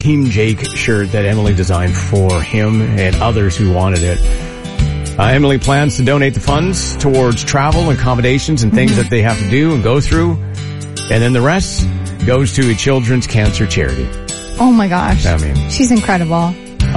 Team Jake shirt that Emily designed for him and others who wanted it. Emily plans to donate the funds towards travel, accommodations, and things that they have to do and go through. And then the rest goes to a children's cancer charity. Oh my gosh. I mean, she's incredible.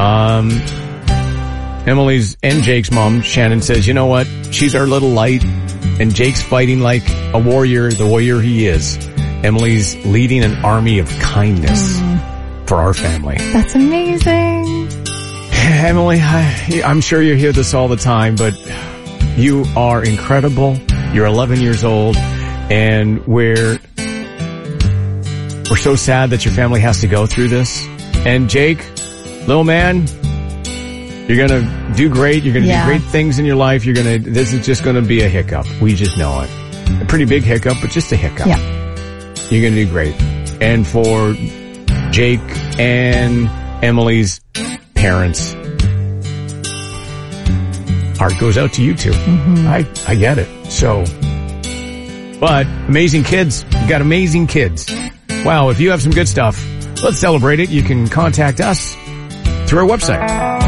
Emily's and Jake's mom, Shannon, says, you know what? She's our little light, and Jake's fighting like a warrior, the warrior he is. Emily's leading an army of kindness for our family. That's amazing. Emily, I'm sure you hear this all the time, but you are incredible. You're 11 years old, and we're so sad that your family has to go through this. And Jake, little man, you're going to do great. You're going to do great things in your life. This is just going to be a hiccup. We just know it. A pretty big hiccup, but just a hiccup. Yeah. You're going to do great. And for Jake and Emily's parents, heart goes out to you too. I get it. So, but amazing kids. You got amazing kids. Wow. If you have some good stuff, let's celebrate it. You can contact us through our website.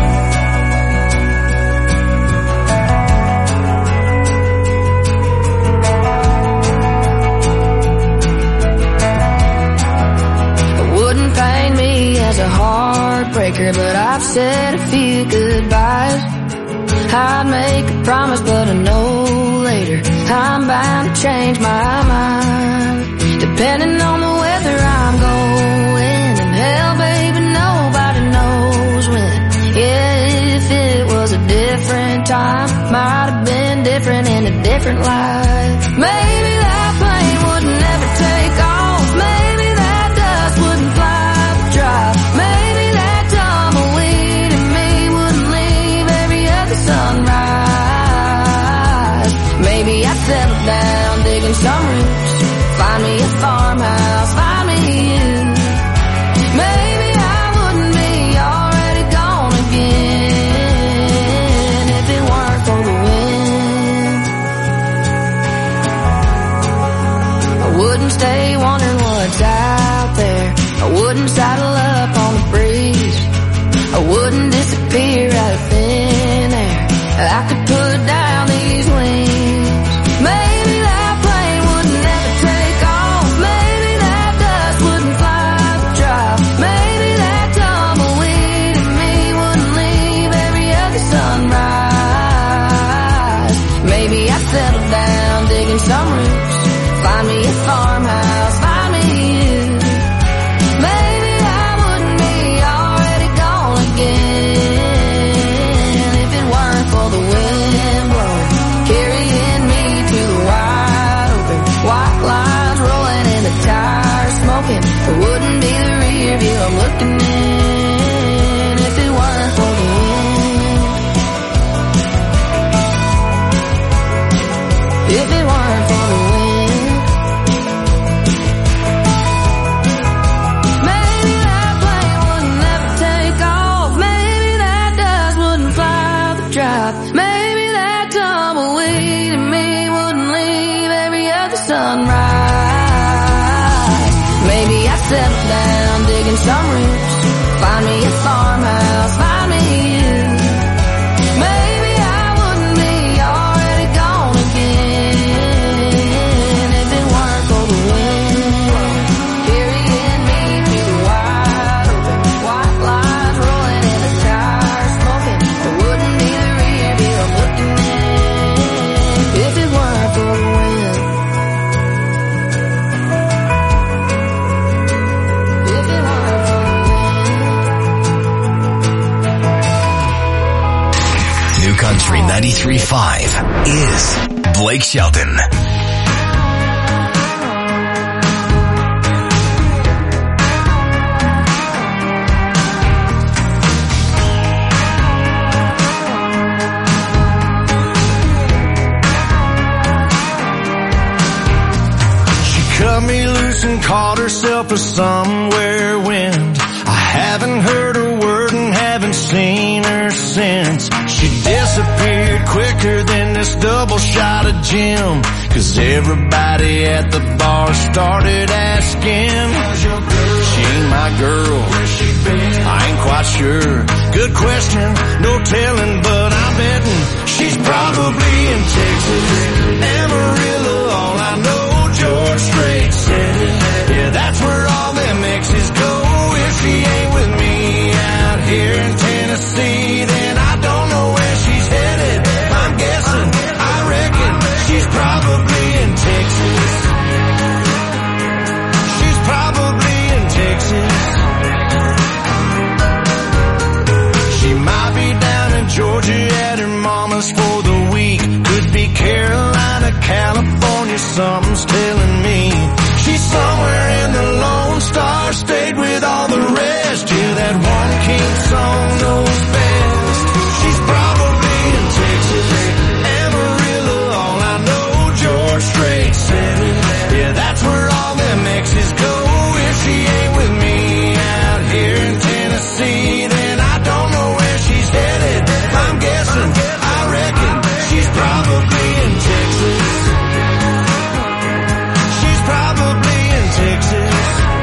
As a heartbreaker, but I've said a few goodbyes. I'd make a promise, but I know later I'm bound to change my mind. Depending on the weather I'm going, and hell, baby, nobody knows when. Yeah, if it was a different time, might have been different in a different life. Maybe that plane would never take off. Maybe that dust wouldn't fly. Maybe that tumbleweed in me wouldn't leave every other sunrise. Maybe I'd settle down digging some roots, find me a farmhouse, find me you. Maybe I wouldn't be already gone again if it weren't for the wind. I wouldn't stay wondering what's out there. I wouldn't saddle up on the breeze. I wouldn't disappear out of thin air. I could put down these wings. Maybe that plane would never take off. Maybe that dust wouldn't fly the drop. Maybe that tumbleweed in me wouldn't leave every other sunrise. Maybe I'd settle down digging some roots, find me a farmhouse, find me you. Maybe I wouldn't be already gone again if it weren't for the wind blowing, carrying me to the wide open. White lines rolling and the tires smoking. It wouldn't be the rear view I'm looking in if it weren't for the wind. If it weren't for the wind. Maybe that tumbleweed in me wouldn't leave every other sunrise. Maybe I settle down digging some roots, find me a farmhouse, find me you. Maybe I wouldn't be already gone again if it weren't for the wind carrying me to the wide open. White lines rolling and the tires smoking. It wouldn't be the I'm looking in if it weren't for the wind. If it weren't for the wind. New Country 93.5 is Blake Shelton. Cut me loose and caught herself a somewhere wind. I haven't heard a word and haven't seen her since. She disappeared quicker than this double shot of gin. 'Cause everybody at the bar started asking, she ain't my girl, where's she been? sure. Good question, no telling, but I'm betting she's probably in Texas. Amarillo, all I know, George Strait said it. Yeah, that's where all them exes go. If she ain't with me out here in Tennessee, then I don't know where she's headed. I'm guessing, I reckon she's probably in Texas. She's probably in Texas. She might be down in Georgia at her mama's for the week. Could be Carolina, California, something's telling me. She's somewhere in the Lone Star State with all the rest. Yeah, that one king song knows best. She's probably in Texas. Amarillo, all I know, George Strait said it. Yeah, that's where all them exes go. If she ain't with me out here in Tennessee, then I don't know where she's headed. I'm guessing, I reckon she's probably in Texas. She's probably in Texas.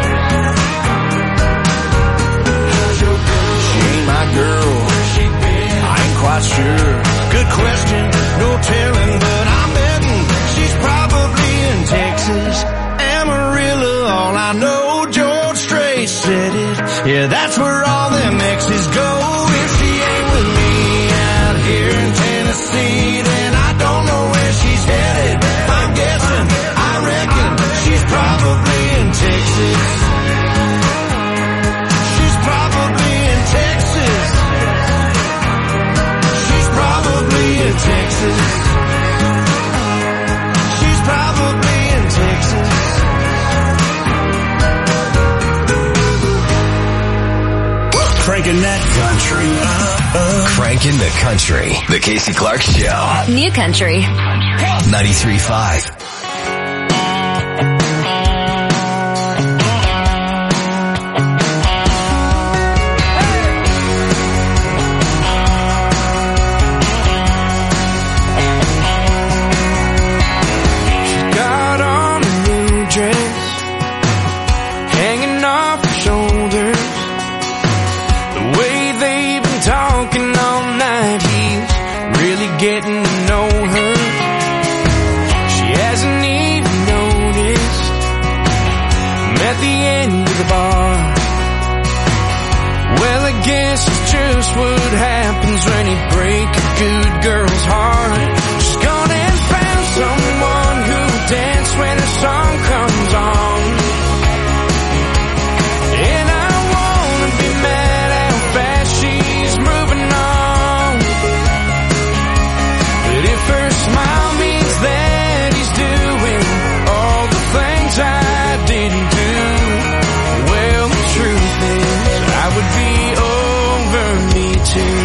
She ain't my girl, I ain't quite sure. Good question, no telling, but I'm betting she's probably in Texas. Amarillo, all I know, George Strait said it. Yeah, that's where all them exes go. If she ain't with me out here in Tennessee, then I don't know where she's headed. I'm guessing, I reckon she's probably in Texas. She's probably in Texas. She's probably in Texas. She's probably in Texas. Cranking that country up. Cranking the country. The Casey Clark Show. New Country. 93.5. Got on a new dress, hanging off her shoulders. The way they've been talking all night, he's really getting to know her. She hasn't even noticed. I'm at the end of the bar. Well, I guess it's just what happens when you break a good girl's heart. She's gone and found someone who'll dance when her song comes on. And I wanna be mad how fast she's moving on. But if her smile means that he's doing all the things I didn't do, well, the truth is I would be over me too.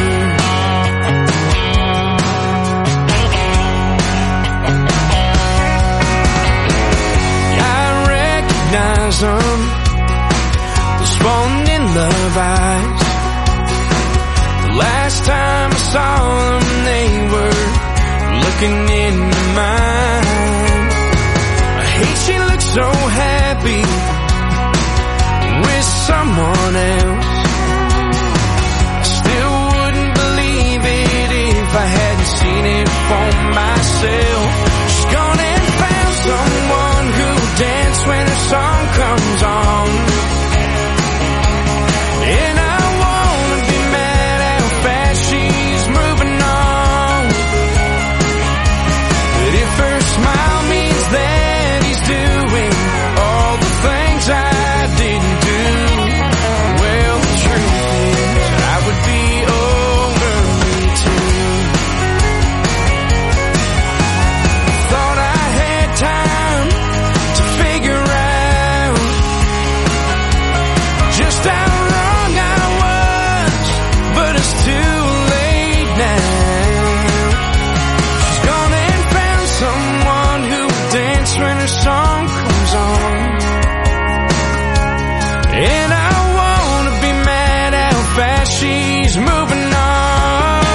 I recognize them, those falling in love eyes. The last time I saw them, they were looking into mine. I hate she looks so happy with someone else. I still wouldn't believe it if I hadn't seen it for myself. She's gone and found someone who'll dance when her song comes on. And I wanna be mad how fast she's moving on. But if her smile means that he's doing all the things I didn't do, well, the truth is I would be over me too. Thought I had time to figure out just how wrong I was, but it's too late now. She's gone and found someone who'll dance when her song comes on. And I wanna be mad how fast she's moving on.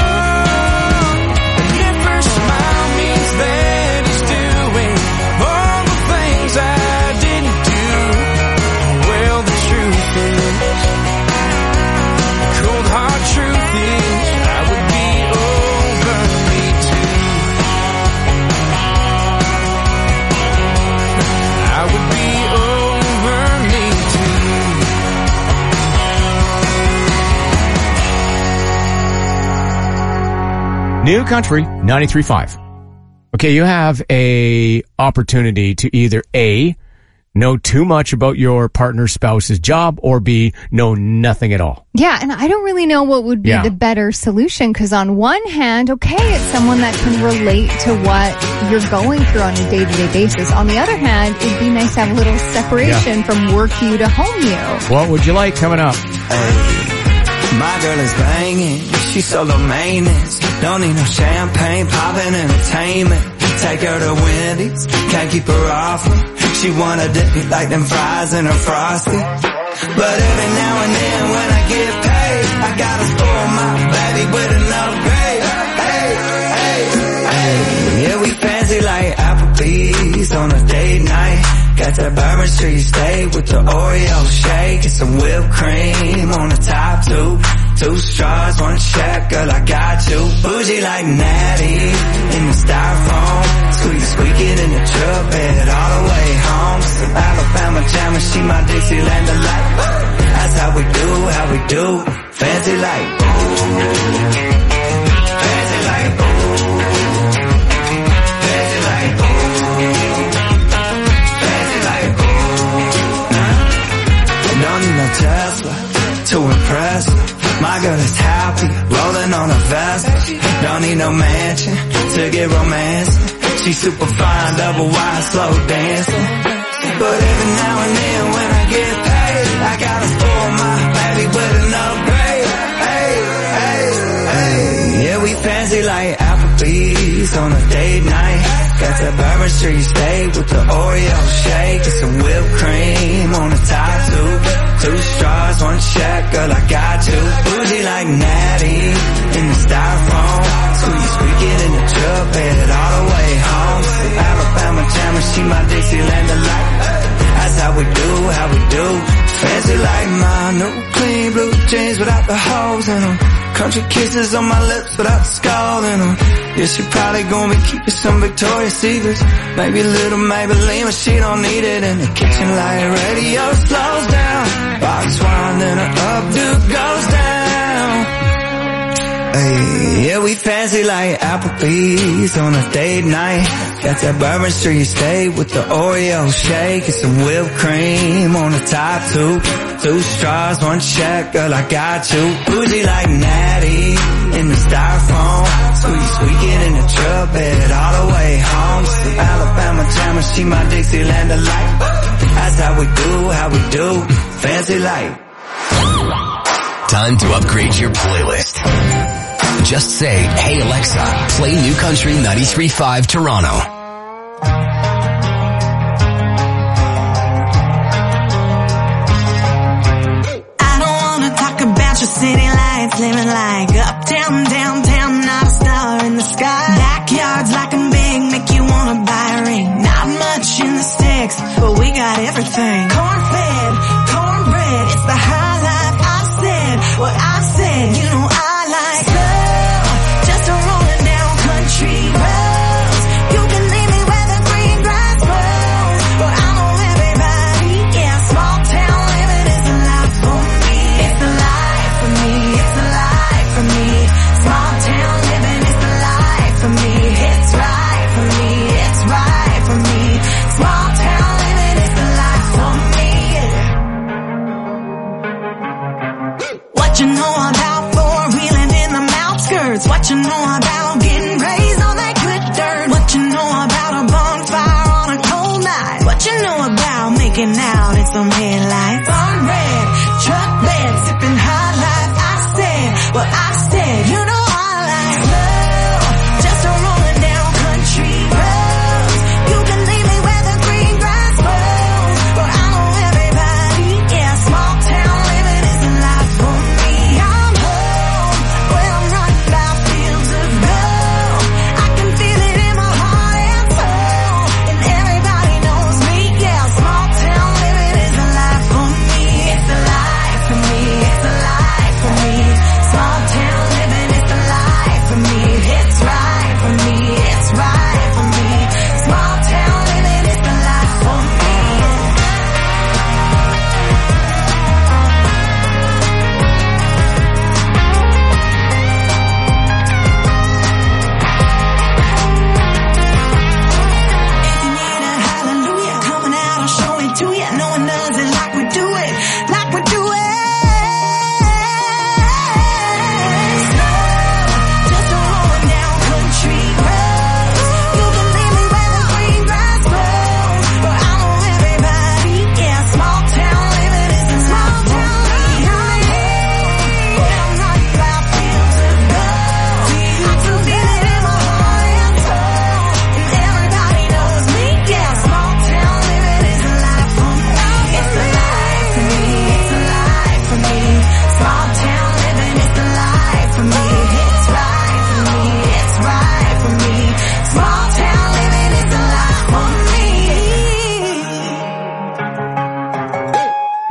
And if her smile means that he's doing all the things I didn't do, well, the truth is New Country 93.5. Okay, you have a opportunity to either A, know too much about your partner, spouse's job, or B, know nothing at all. Yeah, and I don't really know what would be the better solution, because on one hand, okay, it's someone that can relate to what you're going through on a day-to-day basis. On the other hand, it'd be nice to have a little separation from work you to home you. What would you like coming up? My girl is banging, she's solo maintenance. Don't need no champagne, poppin' entertainment. Take her to Wendy's, can't keep her off me. She wanna dip me like them fries in her Frosty. But every now and then when I get paid, I gotta spoil my baby with an upgrade. Hey, hey, hey. Yeah, we fancy like Applebee's on a date night. Got that Bourbon Street steak with the Oreo shake and some whipped cream on the top two. 2 straws, 1 check, girl, I got you. Bougie like Natty in the styrofoam. Squeaking in the truck bed all the way home. Some Alabama jam and she my Dixieland delight. That's how we do, fancy like ooh. Fancy like ooh. Fancy like ooh. Fancy like ooh. Don't need no Tesla to impress her. My girl is happy, rolling on a Vespa. Don't need no mansion to get romancing. She's super fine, double wide, slow dancing. But every now and then when I get paid, I gotta spoil my baby with an upgrade. Hey, hey, hey. Yeah, we fancy like Applebee's on a date night. Got that Bourbon Street steak with the Oreo shake and some whipped cream on the top two. 2 straws, 1 check, girl, I got you. Bougie like Natty in the styrofoam. Squeaking in the truck bed all the way home. Some Alabama jam and she my Dixieland delight. That's how we do, fancy like my new clean blue jeans without the holes in them. Country kisses on my lips without the skull in them. Yeah, she probably gonna be keeping some Victoria's Secrets. Maybe a little Maybelline, but she don't need it. In the kitchen like radio slows down. Box wine, then her updo goes down. Hey, yeah, we fancy like Applebee's on a date night. Got that Bourbon Street steak with the Oreo shake and some whipped cream on the top two. 2 straws, 1 check, girl, I got you. Bougie like Natty in the styrofoam. Squeaking in the truck bed all the way home. Some Alabama jam and she my Dixieland delight. That's how we do, fancy like. Time to upgrade your playlist. Just say, hey Alexa, play New Country 93.5 Toronto. I don't wanna talk about your city lights, living like uptown, downtown, not a star in the sky. Backyards like I'm big, make you wanna buy a ring. Not much in the sticks, but we got everything. Corn-fed, cornbread, it's the high life. I said what I said, you know I like slow, just a rolling down country roads. You can leave me where the green grass grows, but I know everybody, yeah, small town living is the life for me. It's the life for me, it's the life for me. Small town living is the life for me. It's right for me, it's right for me. Small town living is the life for me, yeah. What you know about four-wheeling in the outskirts? What you know about getting raised on that good dirt? What you know about a bonfire on a cold night? What you know about making out in some headlights? Burn red, truck bed, sipping high life. I said what I said, you know I like slow, just a rolling down country roads. You can leave me where the green grass grows, but I know everybody, yeah, small town living is the life for me. I'm home when I'm running by fields of gold.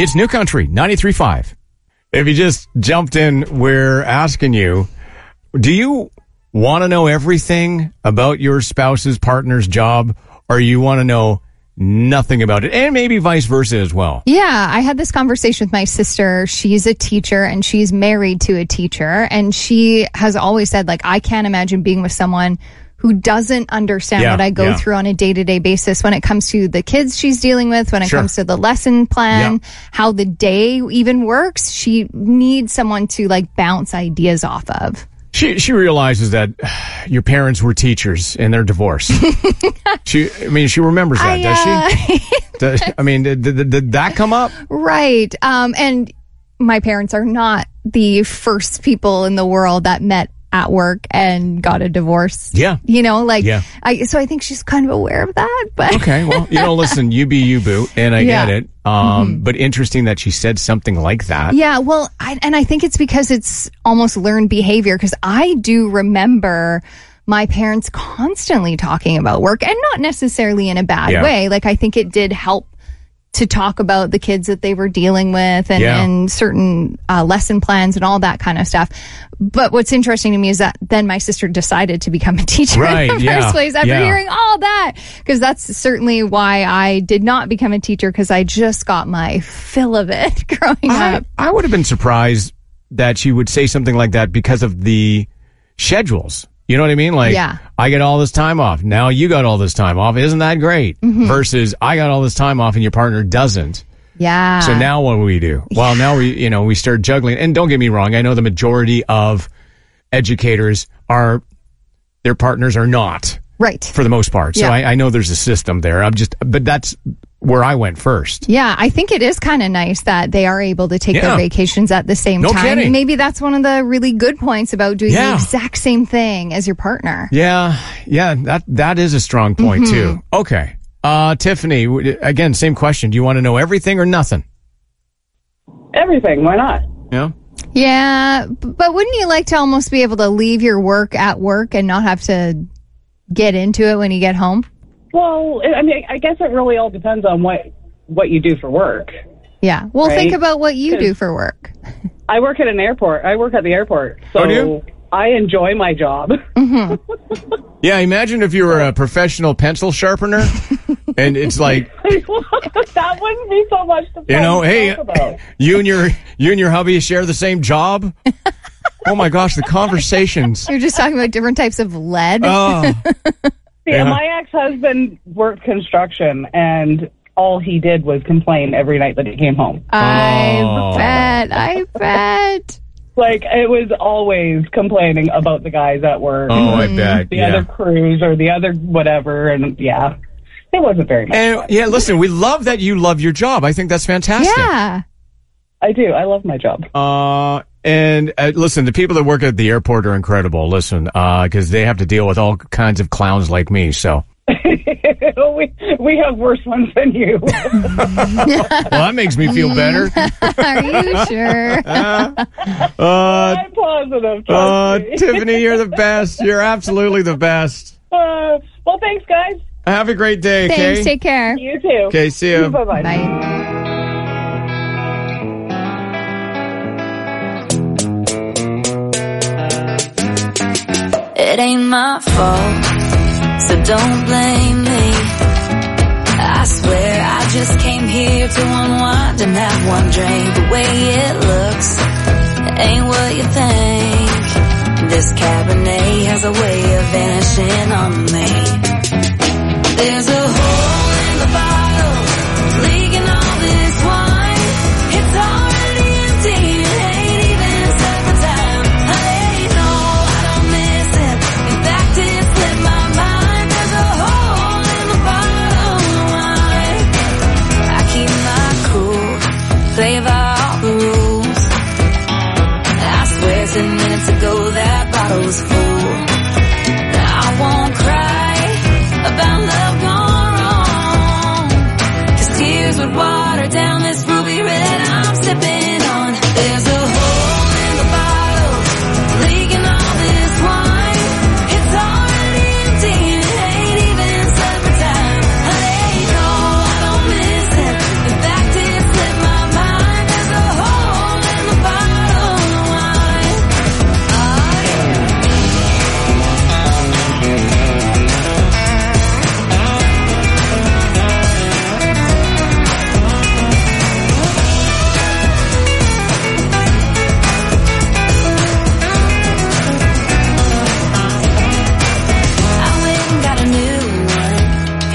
It's New Country 93.5. If you just jumped in, we're asking you, do you want to know everything about your spouse's partner's job, or you want to know nothing about it? And maybe vice versa as well. Yeah, I had this conversation with my sister. She's a teacher and she's married to a teacher. And she has always said, like, I can't imagine being with someone who doesn't understand what I go through on a day-to-day basis when it comes to the kids she's dealing with, when it comes to the lesson plan, how the day even works. She needs someone to like bounce ideas off of. She realizes that your parents were teachers and they're divorced. She remembers that, does she? Did that come up? Right. And my parents are not the first people in the world that met at work and got a divorce. Yeah. So I think she's kind of aware of that. But okay, well, listen, you be you, boo, and I get it. But interesting that she said something like that. Yeah, well, I think it's because it's almost learned behavior, because I do remember my parents constantly talking about work, and not necessarily in a bad way. Like, I think it did help to talk about the kids that they were dealing with and certain lesson plans and all that kind of stuff. But what's interesting to me is that then my sister decided to become a teacher in the first place after hearing all that. Because that's certainly why I did not become a teacher, because I just got my fill of it growing up. I would have been surprised that she would say something like that because of the schedules. You know what I mean? Like, I get all this time off. Now you got all this time off. Isn't that great? Versus I got all this time off and your partner doesn't. Yeah. So now what do we do? Well, now we start juggling. And don't get me wrong. I know the majority of educators their partners are not. Right. For the most part. So I know there's a system there. But that's where I went first. Yeah, I think it is kind of nice that they are able to take their vacations at the same time. Kidding. Maybe that's one of the really good points about doing the exact same thing as your partner. Yeah, that is a strong point too. Okay. Tiffany, again, same question. Do you want to know everything or nothing? Everything. Why not? Yeah. Yeah, but wouldn't you like to almost be able to leave your work at work and not have to get into it when you get home? Well, I mean, I guess it really all depends on what you do for work. Yeah. Well, think about what you do for work. I work at an airport. I work at the airport. So I enjoy my job. Yeah, imagine if you were a professional pencil sharpener and it's like that wouldn't be so much to talk about. you and your hubby share the same job. Oh my gosh, the conversations. You're just talking about different types of lead. Oh. Yeah, my ex-husband worked construction, and all he did was complain every night that he came home. I bet. Like, it was always complaining about the guys at work. Oh, I bet. The other crews or the other whatever, and it wasn't very nice. And, listen, we love that you love your job. I think that's fantastic. Yeah. I do. I love my job. And listen, the people that work at the airport are incredible. Listen, because they have to deal with all kinds of clowns like me. So we have worse ones than you. Well, that makes me feel better. Are you sure? I'm positive. Tiffany, you're the best. You're absolutely the best. Well, thanks, guys. Have a great day. Thanks. Okay? Take care. You too. Okay. See you. Bye-bye. Bye. It ain't my fault, so don't blame me. I swear I just came here to unwind and have one drink. The way it looks ain't what you think. This Cabernet has a way of vanishing on me. There's a hole in the bottle, leaking all this wine. It's already empty, it ain't even set the time. I ain't know, I don't miss it. In fact, it slipped my mind. There's a hole in the bottle of wine. I keep my cool, play by all the rules. I swear 10 minutes ago that bottle was full. I won't cry about love gone wrong, 'cause tears would water down this ruby red I'm sipping on. There's a hole in the bottle, leaking all this wine. It's already empty, it ain't even supper time. I ain't know, I don't miss it. In fact, it slipped my mind.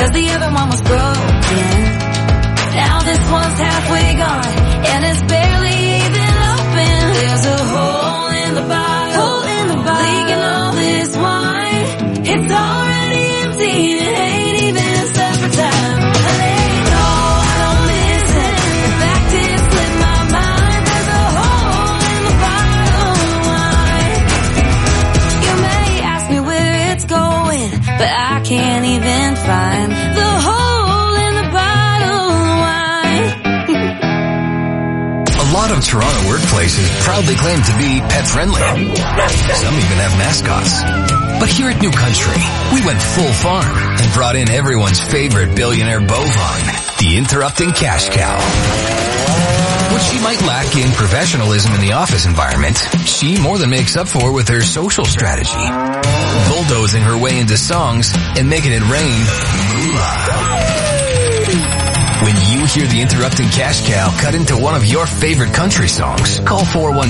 'cause the other one was broken. Now this one's halfway gone, and it's barely even open. There's a hole in the bottle, leaking all this wine. It's already empty, it ain't even a supper time. No, I don't miss it. In fact, it slipped my mind. There's a hole in the bottle of wine. You may ask me where it's going, but I can't even find the hole in the bottle of wine. A lot of Toronto workplaces proudly claim to be pet-friendly. Some even have mascots. But here at New Country, we went full farm and brought in everyone's favorite billionaire bovine, the interrupting cash cow. What she might lack in professionalism in the office environment, she more than makes up for with her social strategy. Bulldozing her way into songs and making it rain moolah. When you hear the interrupting cash cow cut into one of your favorite country songs, call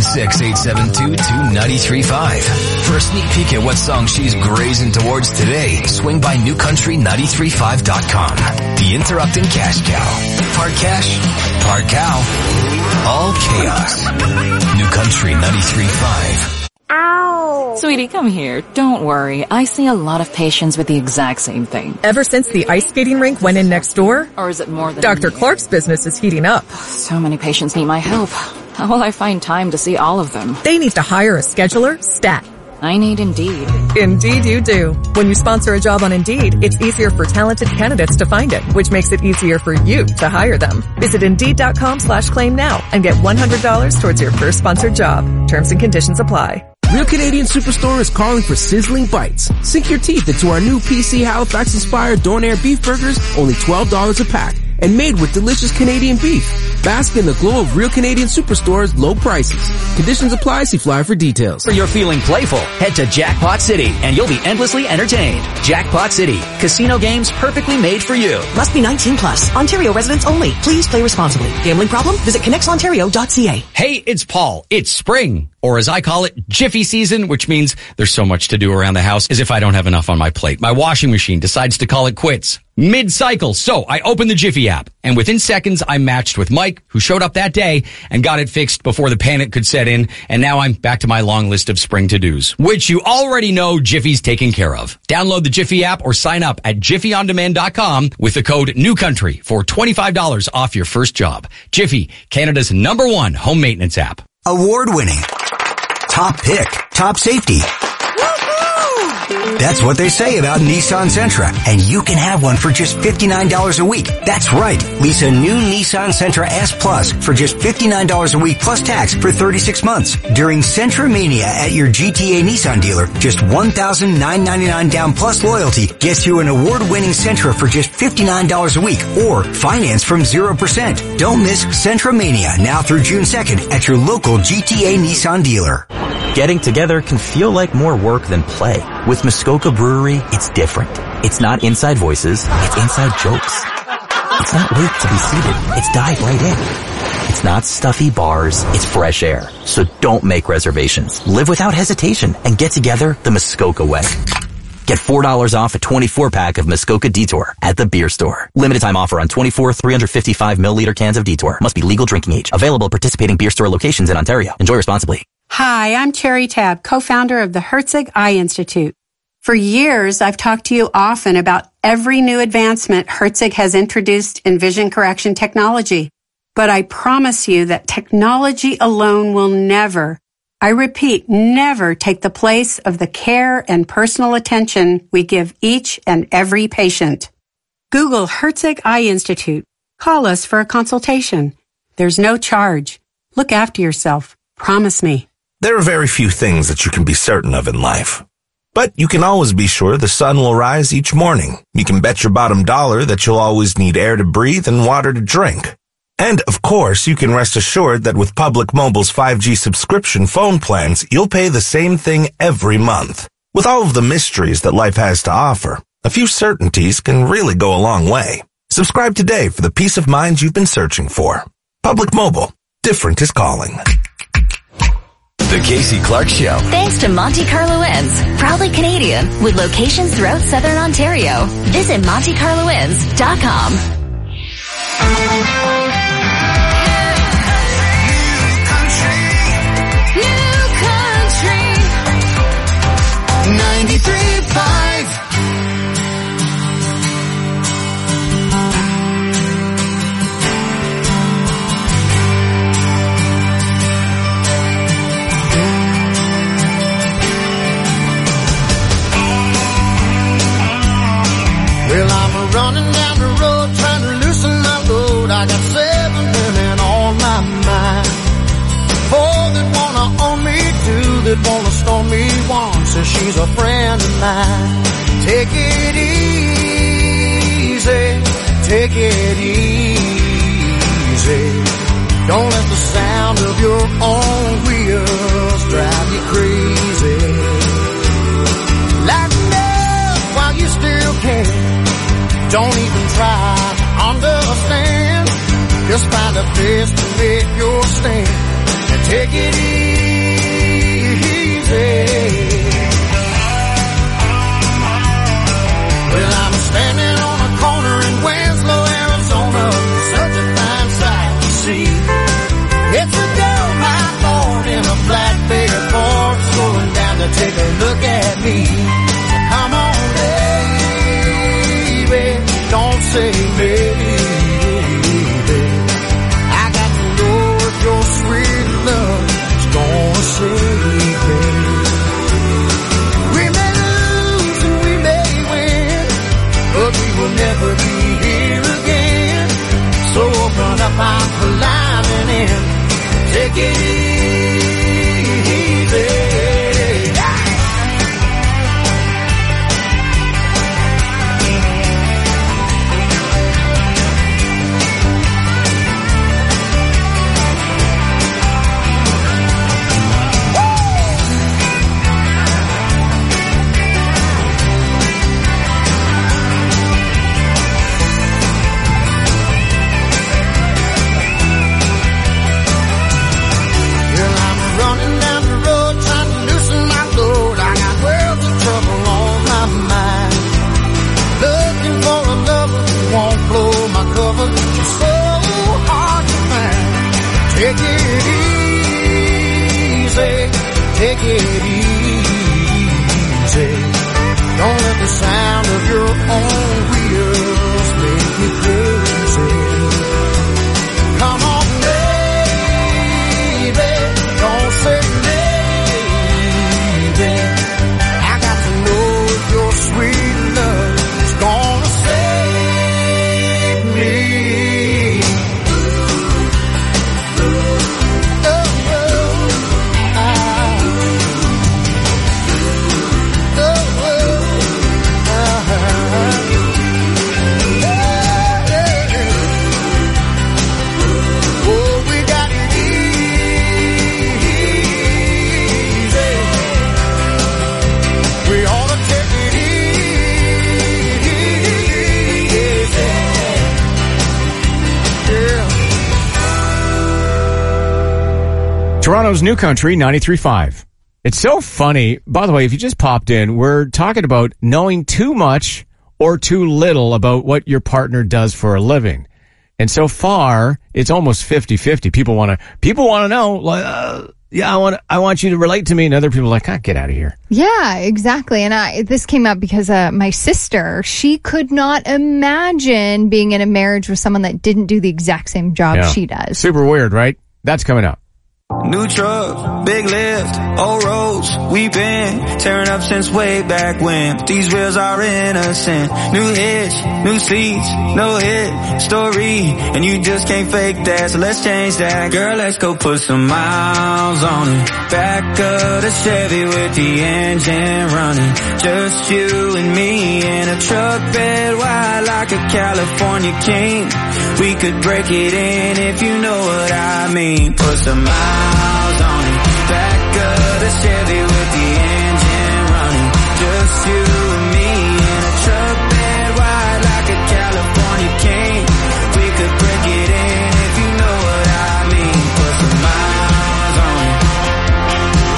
416-872-2935. For a sneak peek at what song she's grazing towards today, swing by newcountry935.com. The interrupting cash cow. Part cash, part cow, all chaos. New Country 93.5. Ow! Sweetie, come here. Don't worry. I see a lot of patients with the exact same thing. Ever since the ice skating rink went in next door? Or is it more than... Dr. Clark's business is heating up. So many patients need my help. How will I find time to see all of them? They need to hire a scheduler, stat. I need Indeed. Indeed you do. When you sponsor a job on Indeed, it's easier for talented candidates to find it, which makes it easier for you to hire them. Visit Indeed.com/claim now and get $100 towards your first sponsored job. Terms and conditions apply. Real Canadian Superstore is calling for sizzling bites. Sink your teeth into our new PC Halifax-inspired Donair beef burgers, only $12 a pack, and made with delicious Canadian beef. Bask in the glow of Real Canadian Superstore's low prices. Conditions apply. See flyer for details. For your feeling playful, head to Jackpot City and you'll be endlessly entertained. Jackpot City. Casino games perfectly made for you. Must be 19 plus. Ontario residents only. Please play responsibly. Gambling problem? Visit connectsontario.ca. Hey, it's Paul. It's spring. Or as I call it, Jiffy season, which means there's so much to do around the house as if I don't have enough on my plate. My washing machine decides to call it quits mid-cycle. So I opened the Jiffy app and within seconds I matched with Mike, who showed up that day and got it fixed before the panic could set in. And now I'm back to my long list of spring to-dos, which you already know Jiffy's taken care of. Download the Jiffy app or sign up at jiffyondemand.com with the code NEWCOUNTRY for $25 off your first job. Jiffy, Canada's #1 home maintenance app. Award-winning. Top pick. Top safety. That's what they say about Nissan Sentra, and you can have one for just $59 a week. That's right. Lease a new Nissan Sentra S Plus for just $59 a week plus tax for 36 months. During Sentra Mania at your GTA Nissan dealer, just $1,999 down plus loyalty gets you an award-winning Sentra for just $59 a week or finance from 0%. Don't miss Sentra Mania now through June 2nd at your local GTA Nissan dealer. Getting together can feel like more work than play. With Muskoka Brewery, it's different. It's not inside voices, it's inside jokes. It's not wait to be seated, it's dive right in. It's not stuffy bars, it's fresh air. So don't make reservations. Live without hesitation and get together the Muskoka way. Get $4 off a 24-pack of Muskoka Detour at the beer store. Limited time offer on 24 355 milliliter cans of Detour. Must be legal drinking age. Available at participating beer store locations in Ontario. Enjoy responsibly. Hi, I'm Cherry Tab, co-founder of the Herzig Eye Institute. For years, I've talked to you often about every new advancement Herzig has introduced in vision correction technology. But I promise you that technology alone will never, I repeat, never take the place of the care and personal attention we give each and every patient. Google Herzig Eye Institute. Call us for a consultation. There's no charge. Look after yourself. Promise me. There are very few things that you can be certain of in life. But you can always be sure the sun will rise each morning. You can bet your bottom dollar that you'll always need air to breathe and water to drink. And, of course, you can rest assured that with Public Mobile's 5G subscription phone plans, you'll pay the same thing every month. With all of the mysteries that life has to offer, a few certainties can really go a long way. Subscribe today for the peace of mind you've been searching for. Public Mobile. Different is calling. The Casey Clark Show. Thanks to Monte Carlo Inns, proudly Canadian, with locations throughout Southern Ontario. Visit MonteCarloInns.com. New Country 93.5. Well, I'm running down the road trying to loosen my load. I got 7 women on my mind. 4 that wanna own me, 2 that wanna storm me. 1 says she's a friend of mine. Take it easy, take it easy. Don't let the sound of your own wheels drive you crazy. Lighten up while you still can. Don't even try to understand. Just find a place to make your stand and take it easy. Well, I'm standing on a corner in Winslow, Arizona. Such a fine sight to see. It's a girl, my Lord, in a black bed Ford, slowing down to take a look at me. So come on, don't say maybe. I got to know if your sweet love is gonna save me. We may lose and we may win, but we will never be here again. So open up, I'm climbing in. Take it easy. Take it easy, take it easy. Don't let the sound of your own wheels make you crazy. Come on, baby, don't say maybe. I got to know if your sweet love is gonna save me. Toronto's New Country 93.5. It's so funny. By the way, if you just popped in, we're talking about knowing too much or too little about what your partner does for a living. And so far, it's almost 50-50. People want to know, like, yeah, I want you to relate to me. And other people are like, get out of here. Yeah, exactly. And this came up because my sister, she could not imagine being in a marriage with someone that didn't do the exact same job she does. Super weird, right? That's coming up. New truck, big lift, old roads, we've been tearing up since way back when. These wheels are innocent. New hitch, new seats, no hit story, and you just can't fake that, so let's change that. Girl, let's go put some miles on it. Back of the Chevy with the engine running. Just you and me in a truck bed wide like a California king. We could break it in if you know what I mean. Put some miles on it. Back of the Chevy with the engine running. Just you and me in a truck bed wide like a California king. We could break it in if you know what I mean. Put some miles on it.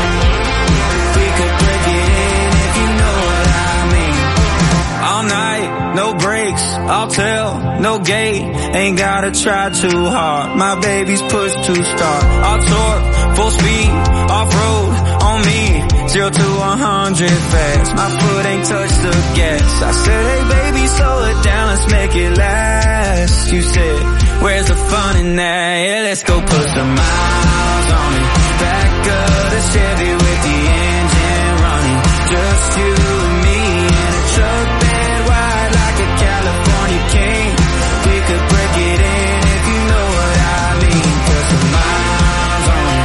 I'll tell, no gate, ain't gotta try too hard. My baby's pushed to start. I'll torque, full speed, off-road, on me, 0 to 100 fast. My foot ain't touched the gas. I said, hey baby, slow it down, let's make it last. You said, where's the fun in that? Yeah, let's go put some miles on it. Back of the Chevy with the engine running. Just you and me in a truck bed wide like a California king. We could break it in if you know what I mean. Put some miles on it.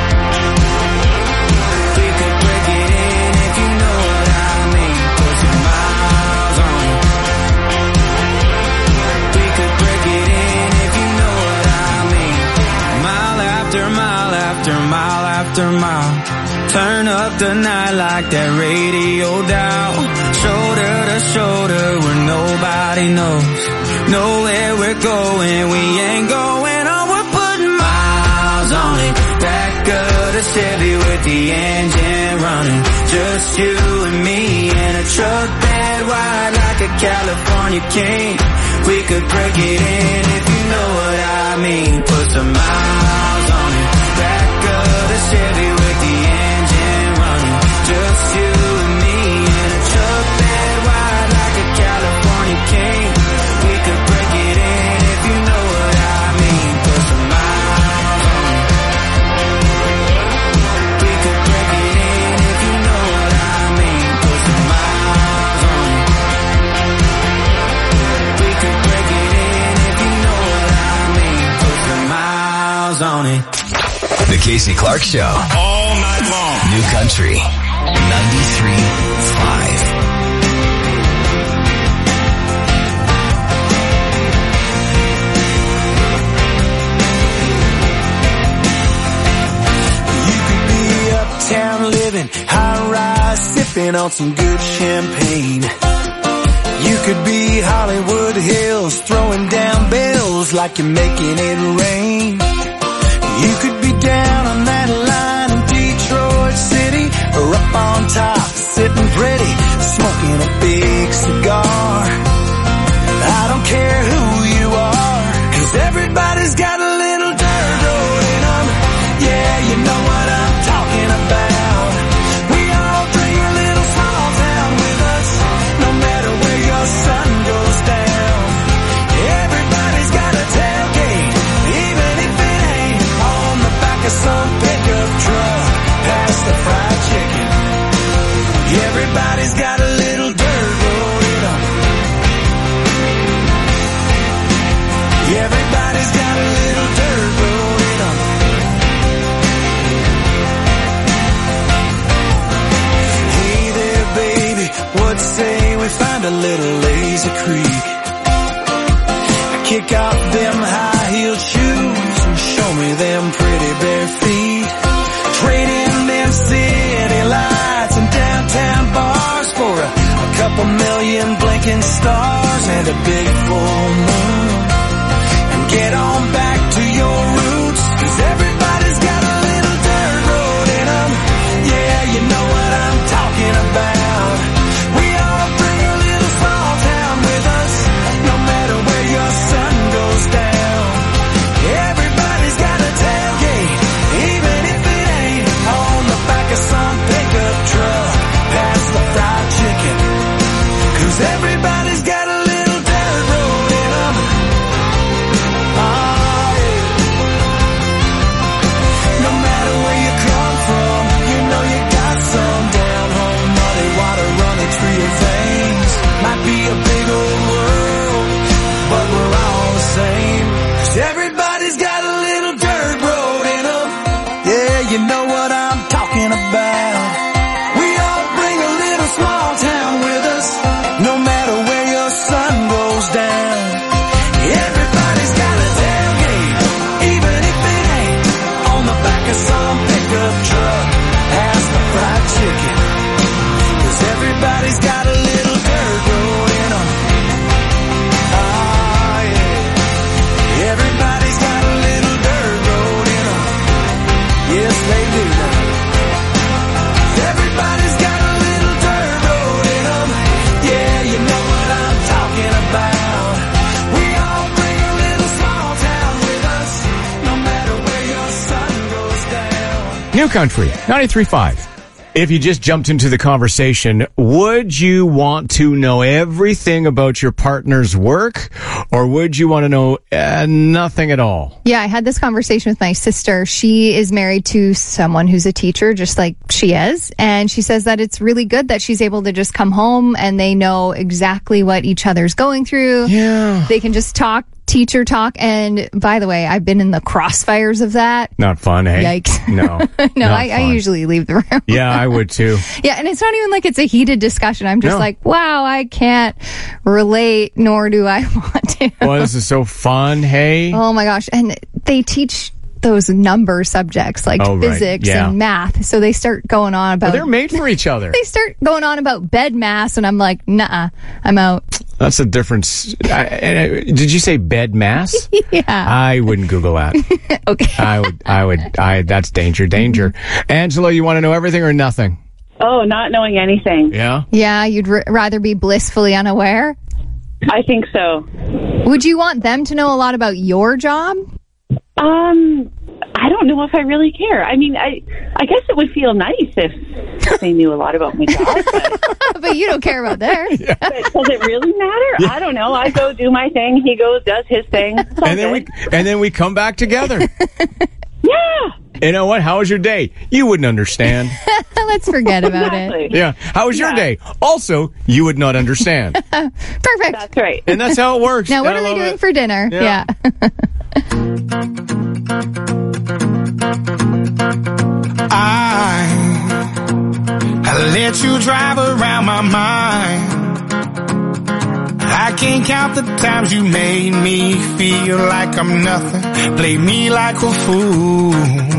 We could break it in if you know what I mean. Put some miles on it. We could break it in if you know what I mean. Mile after mile after mile after mile. Turn up the night like that radio dial. Shoulder to shoulder where nobody knows. Know where we're going, we ain't going on. We're putting miles on it. Back of the Chevy with the engine running. Just you and me in a truck bed wide like a California king. We could break it in if you know what I mean. Put some miles on it. Back of the Chevy with the engine running. Just you and me in a truck bed wide like a California king. We could break it in if you know what I mean. Put some miles on it. We could break it in if you know what I mean. Put some miles on it. We could break it in if you know what I mean. Put some miles on it. The Casey Clark Show. All night long. New Country 93.5. Uptown living, high rise, sipping on some good champagne. You could be Hollywood Hills, throwing down bills like you're making it rain. You could be down on that line in Detroit City, or up on top, sitting pretty, smoking a big cigar. I don't care who you are, 'cause everybody's got a little dirt road in them. Yeah, you know what I'm talking about. We all bring a little small town with us, no matter where your sun goes down. Everybody's got a tailgate, even if it ain't on the back of some pickup truck, past the fried chicken. Everybody's got a little dirt road in them. Everybody's got a little dirt road in them. Hey there, baby, what say we find a little lazy creek? Kick off them high-heeled shoes and show me them pretty bare feet. Trade in them city lights and downtown bars for a couple million blinking stars and a big full moon. And get on back to your roots, 'cause everybody's got a little dirt road in them. Yeah, you know what I'm talking about. We all bring a little small town with us, no matter where your sun goes down. Everybody's got a tailgate, even if it ain't on the back of some pickup truck, past the fried chicken. 'Cause everybody's got a little dirt road in them. Country, 93.5. If you just jumped into the conversation, would you want to know everything about your partner's work, or would you want to know nothing at all? Yeah, I had this conversation with my sister. She is married to someone who's a teacher, just like she is. And she says that it's really good that she's able to just come home and they know exactly what each other's going through. Yeah. They can just talk. Teacher talk. And by the way, I've been in the crossfires of that. Not fun, eh? Yikes. No. No, I usually leave the room. Yeah, I would too. Yeah, and it's not even like it's a heated discussion. I'm just like, wow, I can't relate, nor do I want to. Well, this is so fun, hey? Oh my gosh. And they teach those number subjects like physics and math. So they start going on about... Well, they're made for each other. They start going on about bed mass, and I'm like, nah, I'm out. That's a difference. Did you say bed mass? Yeah. I wouldn't Google that. Okay. That's danger. Angela, you want to know everything or nothing? Oh, not knowing anything. Yeah? Yeah, you'd rather be blissfully unaware? I think so. Would you want them to know a lot about your job? I don't know if I really care. I mean, I guess it would feel nice if they knew a lot about my job. But you don't care about theirs. Yeah. Does it really matter? Yeah. I don't know. I go do my thing. He goes, does his thing. And then we come back together. Yeah. You know what? How was your day? You wouldn't understand. Let's forget about it. Yeah. How was your day? Also, you would not understand. Perfect. That's right. And that's how it works. Now, what are they doing for dinner? Yeah. I let you drive around my mind. I can't count the times you made me feel like I'm nothing. Play me like a fool.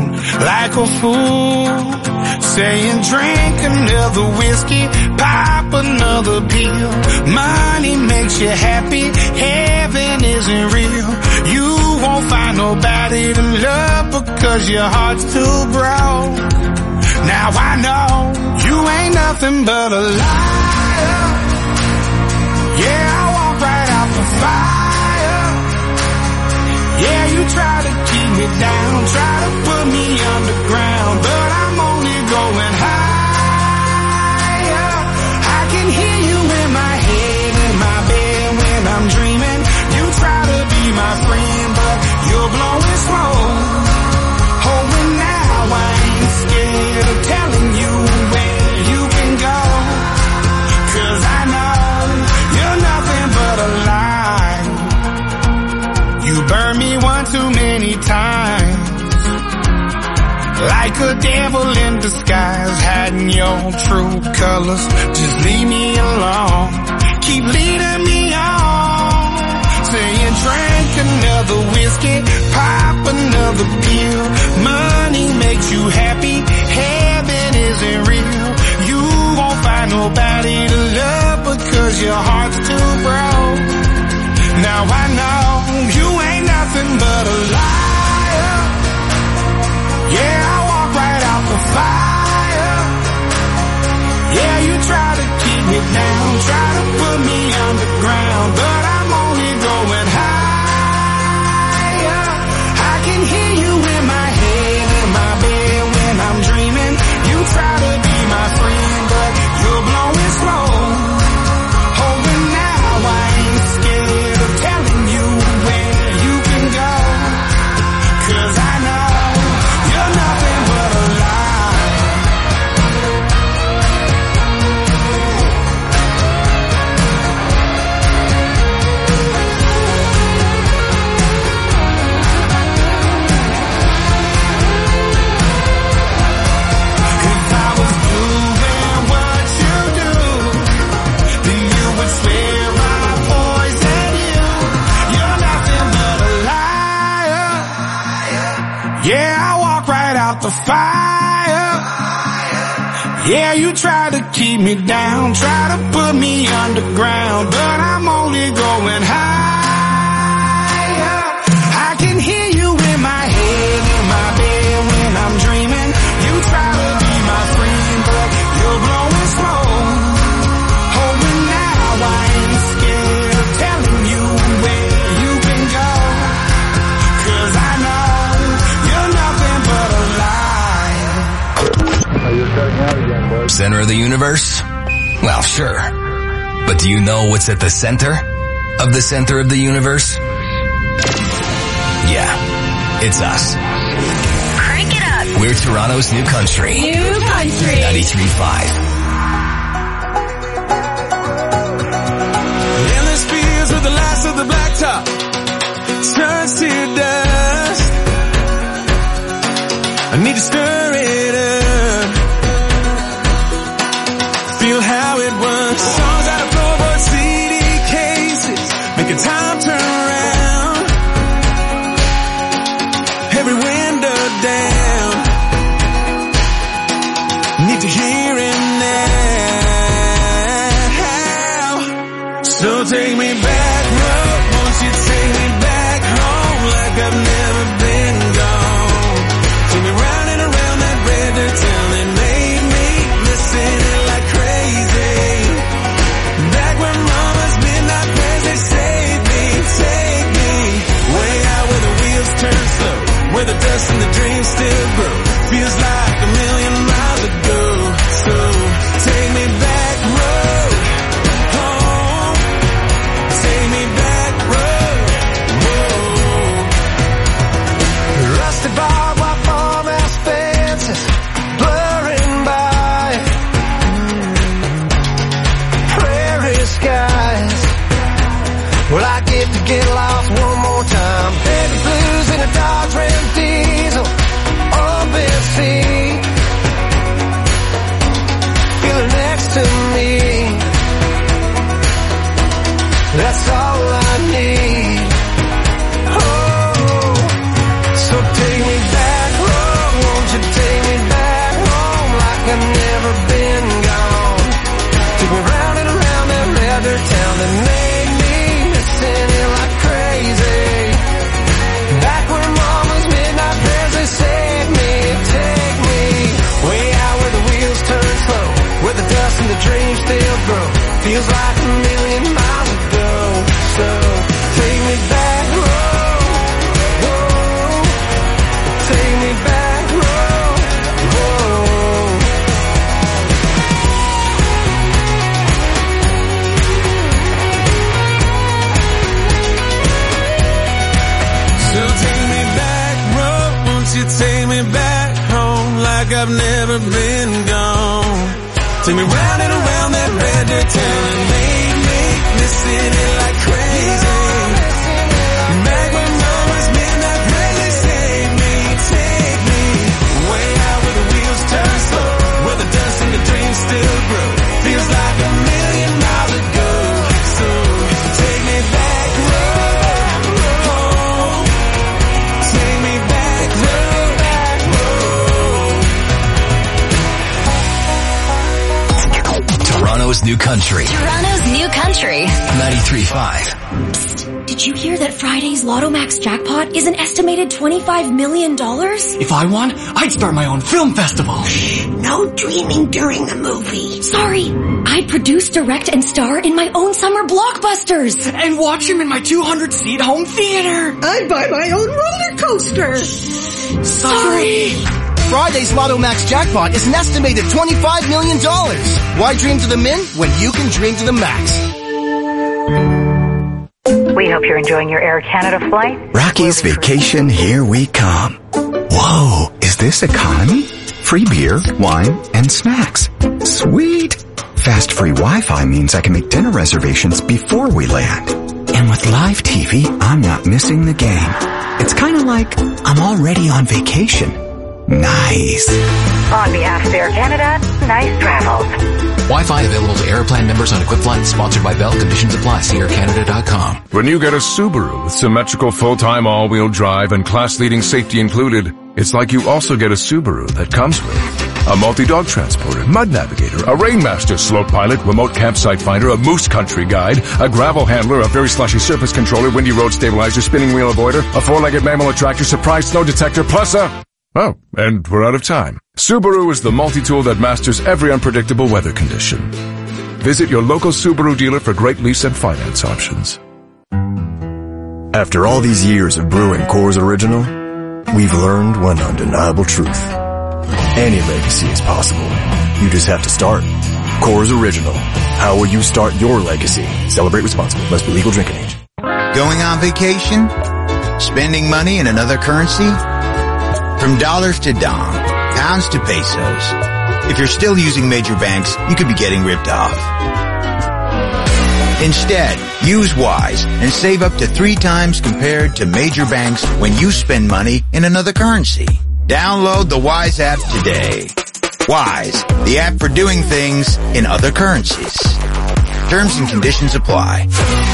Saying drink another whiskey, pop another pill. Money makes you happy, heaven isn't real. You won't find nobody to love because your heart's too broke. Now I know you ain't nothing but a liar. Yeah, I walk right out the fire. Yeah, you try to keep me down, try to put me underground, but I'm only going higher. I can hear you in my head, in my bed when I'm dreaming. You try to be my friend, but you're blowing smoke. Oh, and now I ain't scared of telling you where you can go, 'cause I know you're nothing but a lie. You burned me one too many times, like a devil in disguise, hiding your true colors. Just leave me alone, keep leading me on, saying drink another whiskey, pop another pill. Money makes you happy, heaven isn't real. You won't find nobody to love because your heart's too broke. Now I know you ain't nothing but a liar. Yeah, I walk right out the fire. Yeah, you try to keep me down, try to put me underground, but I'm only going higher. I can hear you in my head, in my bed when I'm dreaming. You try to be my friend, but you're blowing smoke. Oh, and now I ain't scared of telling you where you can go, 'cause I know you're nothing but a lie. If I was doing what you do, then you would swear I poisoned you. You're nothing but a liar. Yeah, I walk right out the fire. Yeah, you try to keep me down, try to put me underground, but I'm only going higher. I can hear you in my head, in my bed when I'm dreaming. You try to be my friend, but you're blowing smoke. Oh, and now I ain't scared of telling you where you can go, 'cause I know you're nothing but a lie. Center of the universe? Well, sure. But do you know what's at the center of the universe? Yeah, it's us. Crank it up. We're Toronto's new country. New country. 93.5. Endless fields with the last of the blacktop turns to dust. I need to stir it up. Feel how it was. Songs out of floorboard CD cases, making time turn around. Every window down. Need to hear it now. So take me back, Lord, won't you take me back home like I've never been gone. Take me round and around that red dirt town that made me listen like crazy. Back when mama's midnight prayers, they saved me, take me way out where the wheels turn slow, where the dust and the dreams still grow. Feels like a million miles ago. So take me back, road home. Take me back, road. Whoa. Rusted barbed wire farmhouse fences blurring by. Prairie skies. Well, I get to get lost one more time. Baby blues in a Dodge Ram diesel. Open seat. Feel her next to me. That's all I need. Oh, so take me back home. Won't you take me back home like I've never been gone? Take me round and around that red dirt town that made me missing it like crazy. Back when mama's midnight prayers, they saved me. Take me way out where the wheels turn slow, where the dust and the dreams still grow. Feels like a million miles ago. So take me back, whoa, whoa. Take me back, whoa, whoa. So take me back, road, won't you take me back home like I've never been gone. Take me round and around that red dirt town and made me missing it like crazy. Back when mama's midnight prayers, they saved me, take me way out where the wheels turn slow, where the dust and the dreams still grow. Feels like a million miles ago. So take me back, road home. Take me back, road back, Toronto's new country. Toronto's new country. 93.5. Did you hear that Friday's Lotto Max jackpot is an estimated $25 million? If I won, I'd start my own film festival. No dreaming during the movie. Sorry, I'd produce, direct, and star in my own summer blockbusters. And watch him in my 200-seat home theater. I'd buy my own roller coaster. Sorry. Friday's Lotto Max jackpot is an estimated $25 million. Why dream to the min when you can dream to the max? We hope you're enjoying your Air Canada flight. Rocky's Vacation, here we come. Whoa, is this economy? Free beer, wine, and snacks. Sweet. Fast free Wi-Fi means I can make dinner reservations before we land. And with live TV, I'm not missing the game. It's kind of like I'm already on vacation. Nice. On behalf of Air Canada, nice travels. Wi-Fi available to Airplan members on equipped flights. Sponsored by Bell. Conditions apply. See aircanada.com. When you get a Subaru with symmetrical full-time all-wheel drive and class-leading safety included, it's like you also get a Subaru that comes with a multi-dog transporter, mud navigator, a Rainmaster slope pilot, remote campsite finder, a moose country guide, a gravel handler, a very slushy surface controller, windy road stabilizer, spinning wheel avoider, a four-legged mammal attractor, surprise snow detector, plus a... Oh, and we're out of time. Subaru is the multi-tool that masters every unpredictable weather condition. Visit your local Subaru dealer for great lease and finance options. After all these years of brewing Coors Original, we've learned one undeniable truth. Any legacy is possible. You just have to start. Coors Original. How will you start your legacy? Celebrate responsibly. Must be legal drinking age. Going on vacation? Spending money in another currency? From dollars to dong, pounds to pesos. If you're still using major banks, you could be getting ripped off. Instead, use Wise and save up to 3 times compared to major banks when you spend money in another currency. Download the Wise app today. Wise, the app for doing things in other currencies. Terms and conditions apply.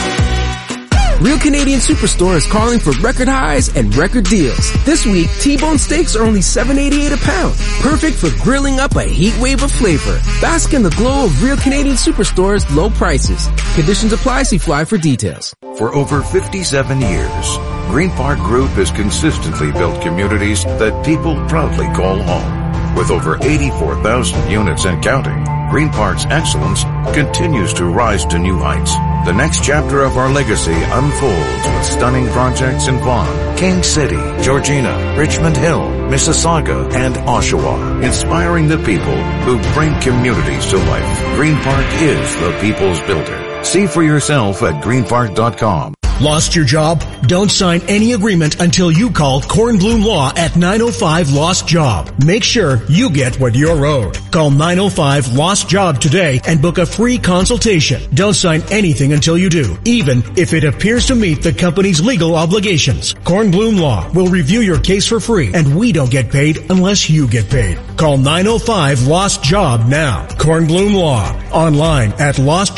Real Canadian Superstore is calling for record highs and record deals. This week, T-bone steaks are only $7.88 a pound. Perfect for grilling up a heat wave of flavor. Bask in the glow of Real Canadian Superstore's low prices. Conditions apply. See Fly for details. For over 57 years, Green Park Group has consistently built communities that people proudly call home. With over 84,000 units and counting, Green Park's excellence continues to rise to new heights. The next chapter of our legacy unfolds with stunning projects in Vaughan, King City, Georgina, Richmond Hill, Mississauga, and Oshawa, inspiring the people who bring communities to life. Green Park is the people's builder. See for yourself at greenpark.com. Lost your job? Don't sign any agreement until you call Kornblum Law at 905-LOST-JOB. Make sure you get what you're owed. Call 905-LOST-JOB today and book a free consultation. Don't sign anything until you do, even if it appears to meet the company's legal obligations. Kornblum Law will review your case for free, and we don't get paid unless you get paid. Call 905-LOST-JOB now. Kornblum Law. Online at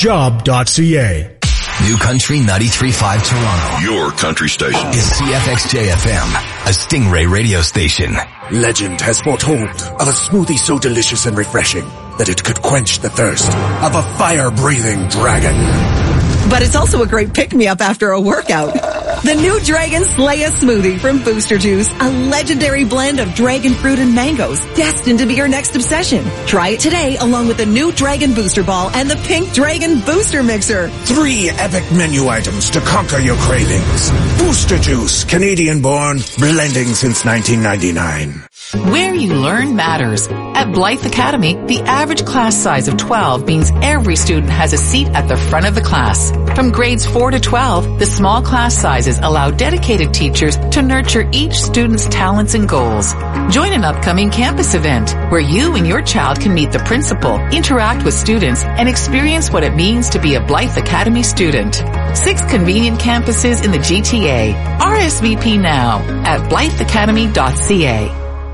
lostjob.ca. New Country 93.5 Toronto. Your country station. Is CFXJ-FM, a Stingray radio station. Legend has foretold of a smoothie so delicious and refreshing that it could quench the thirst of a fire-breathing dragon. But it's also a great pick-me-up after a workout. The new Dragon Slayer smoothie from Booster Juice, a legendary blend of dragon fruit and mangoes, destined to be your next obsession. Try it today along with the new Dragon Booster Ball and the Pink Dragon Booster Mixer. 3 epic menu items to conquer your cravings. Booster Juice, Canadian-born, blending since 1999. Where you learn matters. At Blythe Academy, the average class size of 12 means every student has a seat at the front of the class. From grades 4 to 12, the small class sizes allow dedicated teachers to nurture each student's talents and goals. Join an upcoming campus event where you and your child can meet the principal, interact with students, and experience what it means to be a Blythe Academy student. 6 convenient campuses in the GTA. RSVP now at blytheacademy.ca.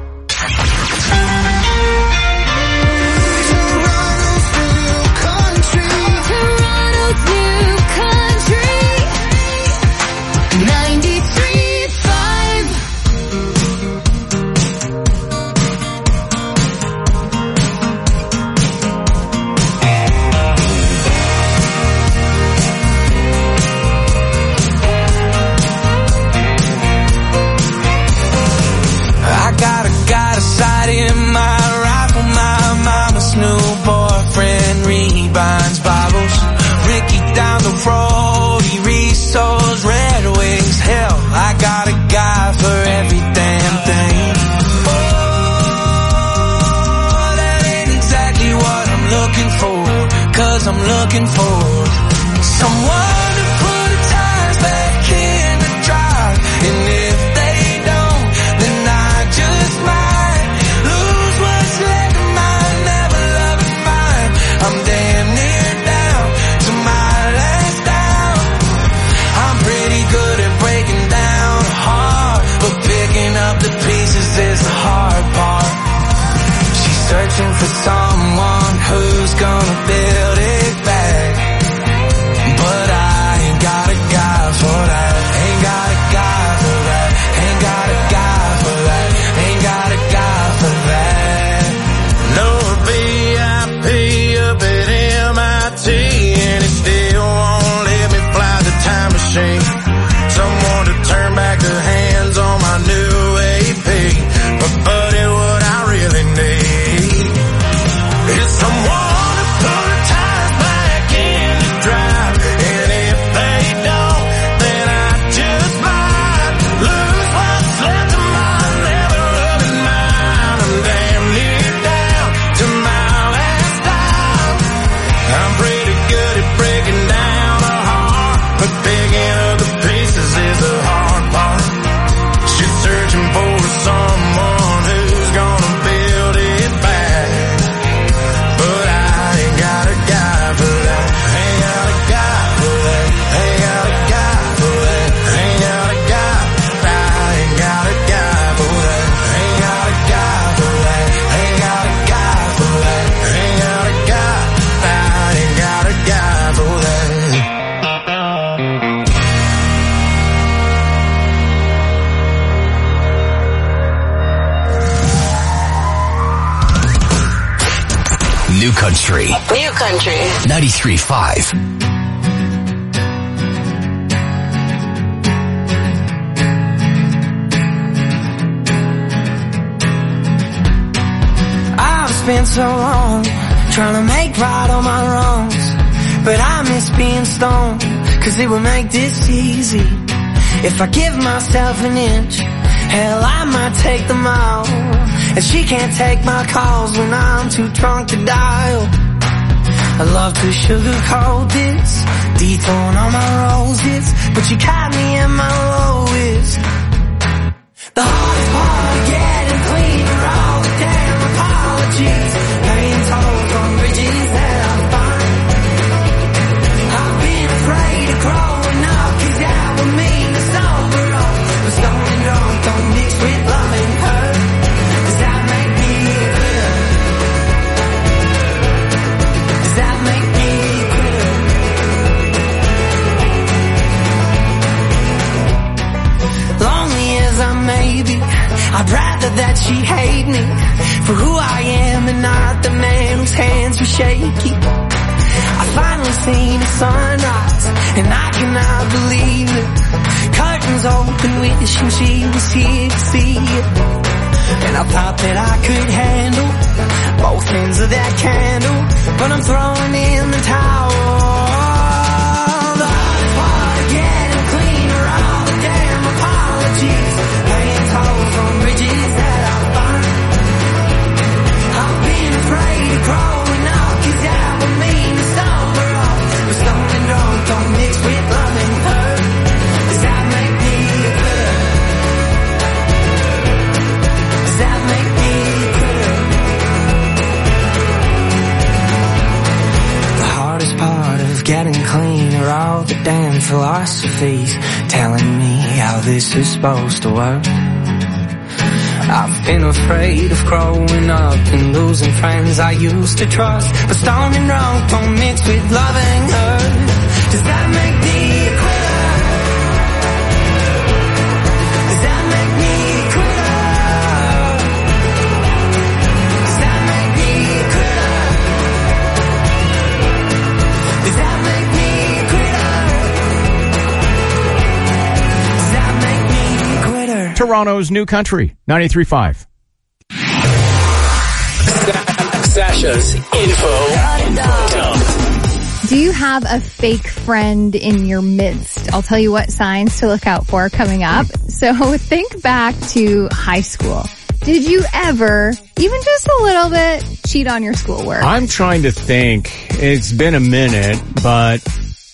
Looking for someone to put the tires back in the drive, and if they don't, then I just might lose what's left of mine, never loving mine. I'm damn near down to my last down. I'm pretty good at breaking down a heart, but picking up the pieces is the hard part. She's searching for someone who's gonna build it back, but I New Country. New Country. 93.5. Spent so long trying to make right all my wrongs, but I miss being stoned, cause it would make this easy. If I give myself an inch, hell, I might take the mile. And she can't take my calls when I'm too drunk to dial. I love to sugarcoat this, dethorn all my roses, but you caught me at my lowest. The hardest part of getting clean are all the damn apologies, paying tolls on bridges that I find. I've been afraid of growing up, cause that would mean to sober up. But stoned and drunk don't mix with love and hurt. Does that make me a quitter? Does that make me a quitter? Lonely as I may be, I'd rather that she hate me for who I am and not the man whose hands were shaky. I finally seen the sunrise and I cannot believe it. Curtains open, wishing she was here to see it. And I thought that I could handle both ends of that candle, but I'm throwing in the towel. The hardest part of getting clean are all the damn apologies, paying tolls on bridges that I find. I've been afraid of growing up, cause that would mean to sober up. But stoned and drunk don't mix with love and hurt. Does that make me a quitter? Does that make me a quitter? The hardest part of getting clean are all the damn philosophies telling me how this is supposed to work. I've been afraid of growing up and losing friends I used to trust, but stoned and drunk don't mix with love and hurt. Does that make me a quitter? Does that make me a quitter? Does that make me a quitter? Does that make me a quitter? Does that make me a quitter? Toronto's New Country, 93.5. Sasha's info dump. Do you have a fake friend in your midst? I'll tell you what signs to look out for coming up. So think back to high school. Did you ever, even just a little bit, cheat on your schoolwork? I'm trying to think. It's been a minute, but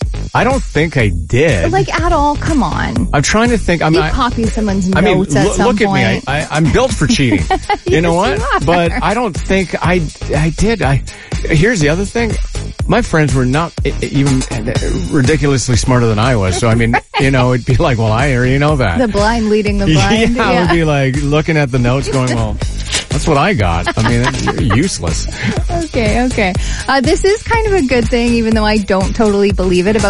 I don't think I did. Like at all? Come on. I'm trying to think. You copy someone's notes at some look point. At me. I'm built for cheating. You know what? But I don't think I did. Here's the other thing. My friends were not even ridiculously smarter than I was. So, I mean, it'd be like, well, I already know that. The blind leading the blind. Yeah, I would be like looking at the notes going, well, that's what I got. I mean, you're useless. Okay. This is kind of a good thing, even though I don't totally believe it. About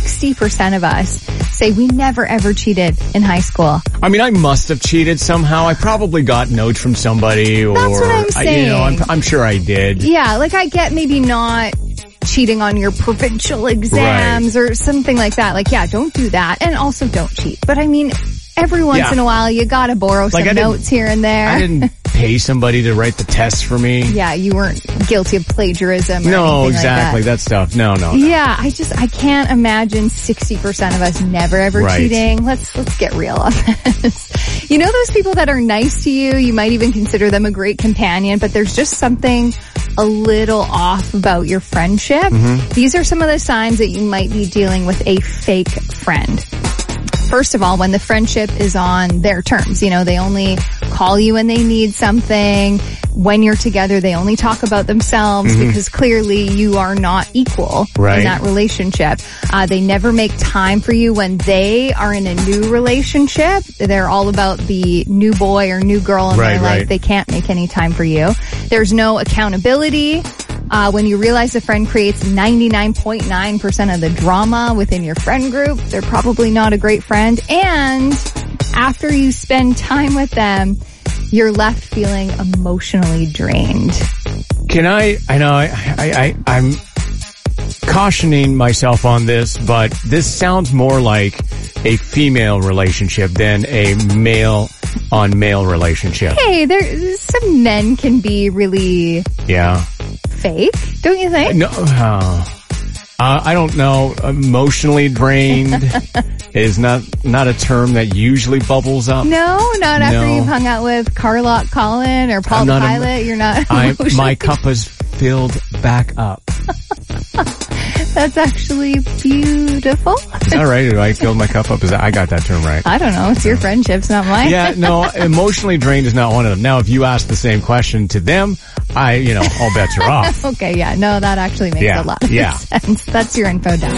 60% of us say we never ever cheated in high school. I mean, I must have cheated somehow. I probably got notes from somebody, or that's what I'm saying. I'm sure I did. Yeah, like I get maybe not cheating on your provincial exams or something like that. Like, yeah, don't do that, and also don't cheat. But I mean, every once in a while, you gotta borrow some notes here and there. I didn't pay somebody to write the tests for me. Yeah, you weren't guilty of plagiarism or no, anything exactly. like that stuff. No. Yeah, I can't imagine 60% of us never ever cheating. Let's get real on this. You know those people that are nice to you, you might even consider them a great companion, but there's just something a little off about your friendship. Mm-hmm. These are some of the signs that you might be dealing with a fake friend. First of all, when the friendship is on their terms, they only call you when they need something. When you're together, they only talk about themselves because clearly you are not equal in that relationship. They never make time for you when they are in a new relationship. They're all about the new boy or new girl in their life. They can't make any time for you. There's no accountability. When you realize a friend creates 99.9% of the drama within your friend group, they're probably not a great friend. And after you spend time with them, you're left feeling emotionally drained. I'm cautioning myself on this, but this sounds more like a female relationship than a male on male relationship. Hey, some men can be really fake, don't you think? No, I don't know. Emotionally drained is not a term that usually bubbles up. No, not after you've hung out with Carlock Colin or Paul the Pilot. You're not. My cup is filled back up. That's actually beautiful. Is that right? I filled my cup up? I got that term right? I don't know. It's your friendships, not mine. Yeah, no, emotionally drained is not one of them. Now, if you ask the same question to them, all bets are off. Okay, yeah. No, that actually makes a lot of sense. That's your info down.